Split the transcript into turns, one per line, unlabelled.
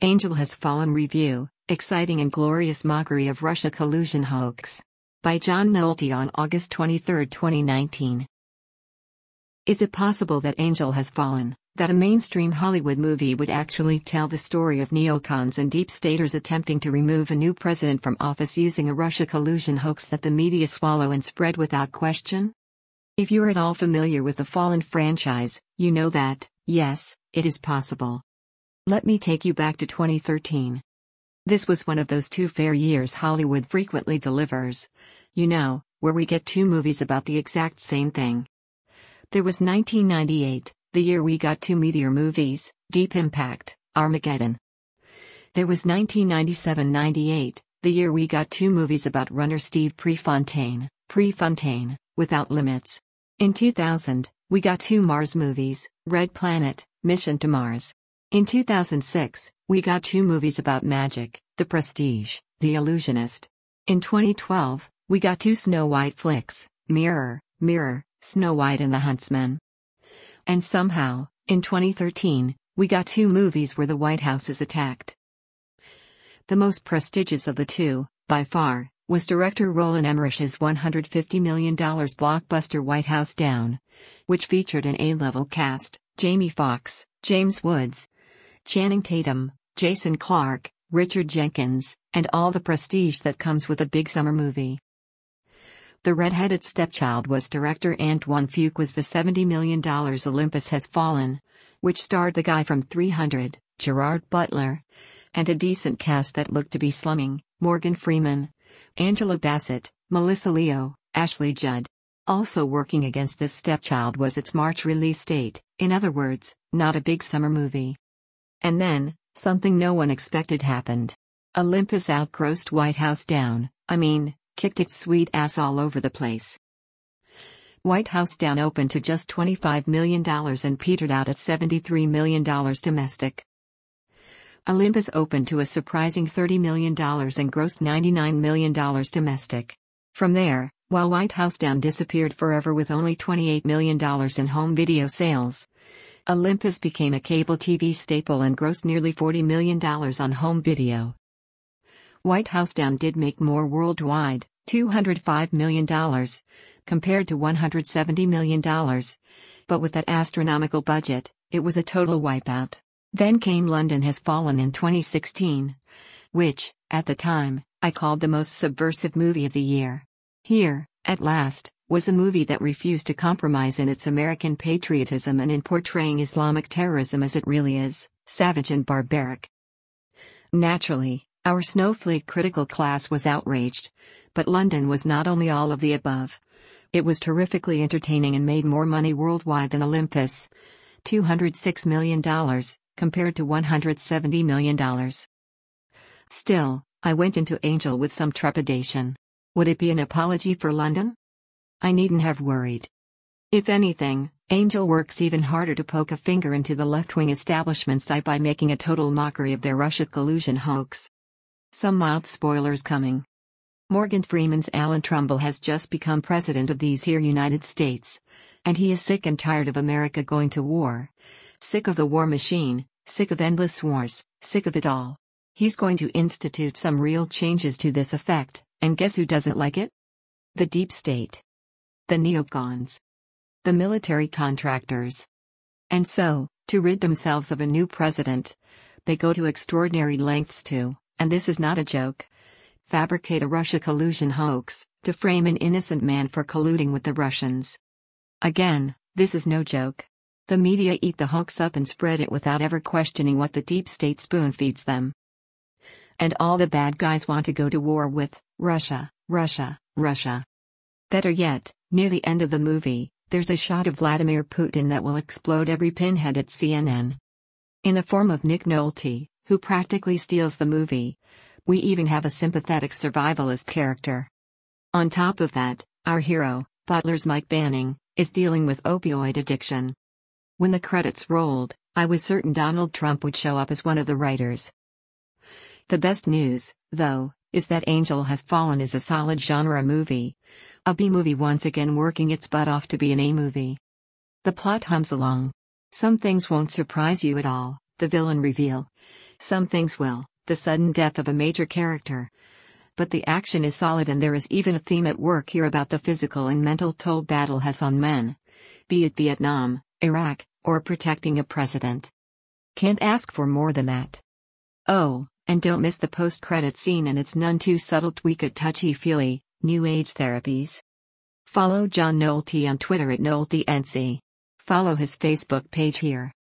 Angel Has Fallen Review, Exciting and Glorious Mockery of Russia Collusion Hoax. By John Nolte on August 23, 2019. Is it possible that Angel has fallen, that a mainstream Hollywood movie would actually tell the story of neocons and deep staters attempting to remove a new president from office using a Russia collusion hoax that the media swallow and spread without question? If you're at all familiar with the Fallen franchise, you know that, yes, it is possible. Let me take you back to 2013. This was one of those two fair years Hollywood frequently delivers. You know, where we get two movies about the exact same thing. There was 1998, the year we got two meteor movies, Deep Impact, Armageddon. There was 1997-98, the year we got two movies about runner Steve Prefontaine, Without Limits. In 2000, we got two Mars movies, Red Planet, Mission to Mars. In 2006, we got two movies about magic, The Prestige, The Illusionist. In 2012, we got two Snow White flicks, Mirror, Snow White and the Huntsman. And somehow, in 2013, we got two movies where the White House is attacked. The most prestigious of the two, by far, was director Roland Emmerich's $150 million blockbuster White House Down, which featured an A-level cast: Jamie Foxx, James Woods, Channing Tatum, Jason Clarke, Richard Jenkins, and all the prestige that comes with a big summer movie. The Red-Headed Stepchild was director Antoine Fuqua's The $70 million Olympus Has Fallen, which starred the guy from 300, Gerard Butler, and a decent cast that looked to be slumming: Morgan Freeman, Angela Bassett, Melissa Leo, Ashley Judd. Also working against this stepchild was its March release date, in other words, not a big summer movie. And then, something no one expected happened. Olympus outgrossed White House Down, kicked its sweet ass all over the place. White House Down opened to just $25 million and petered out at $73 million domestic. Olympus opened to a surprising $30 million and grossed $99 million domestic. From there, while White House Down disappeared forever with only $28 million in home video sales, Olympus became a cable TV staple and grossed nearly $40 million on home video. White House Down did make more worldwide, $205 million, compared to $170 million. But with that astronomical budget, it was a total wipeout. Then came London Has Fallen in 2016, which, at the time, I called the most subversive movie of the year. Here, at last, was a movie that refused to compromise in its American patriotism and in portraying Islamic terrorism as it really is, savage and barbaric. Naturally, our snowflake critical class was outraged, but London was not only all of the above. It was terrifically entertaining and made more money worldwide than Olympus, $206 million, compared to $170 million. Still, I went into Angel with some trepidation. Would it be an apology for London? I needn't have worried. If anything, Angel works even harder to poke a finger into the left-wing establishment's eye by making a total mockery of their Russia collusion hoax. Some mild spoilers coming. Morgan Freeman's Alan Trumbull has just become president of these here United States, and he is sick and tired of America going to war. Sick of the war machine, sick of endless wars, sick of it all. He's going to institute some real changes to this effect, and guess who doesn't like it? The deep state. The neocons. The military contractors. And so, to rid themselves of a new president, they go to extraordinary lengths to, and this is not a joke, fabricate a Russia collusion hoax, to frame an innocent man for colluding with the Russians. Again, this is no joke. The media eat the hoax up and spread it without ever questioning what the deep state spoon feeds them. And all the bad guys want to go to war with Russia. Better yet, near the end of the movie, there's a shot of Vladimir Putin that will explode every pinhead at CNN. In the form of Nick Nolte, who practically steals the movie. We even have a sympathetic survivalist character. On top of that, our hero, Butler's Mike Banning, is dealing with opioid addiction. When the credits rolled, I was certain Donald Trump would show up as one of the writers. The best news, though, is that Angel Has Fallen is a solid genre movie. A B-movie once again working its butt off to be an A-movie. The plot hums along. Some things won't surprise you at all: the villain reveal, Some things will, the sudden death of a major character. But the action is solid, and there is even a theme at work here about the physical and mental toll battle has on men. Be it Vietnam, Iraq, or protecting a president. Can't ask for more than that. Oh, and don't miss the post-credit scene and its none too subtle tweak at touchy-feely, new age therapies. Follow John Nolte on Twitter at NolteNC. Follow his Facebook page here.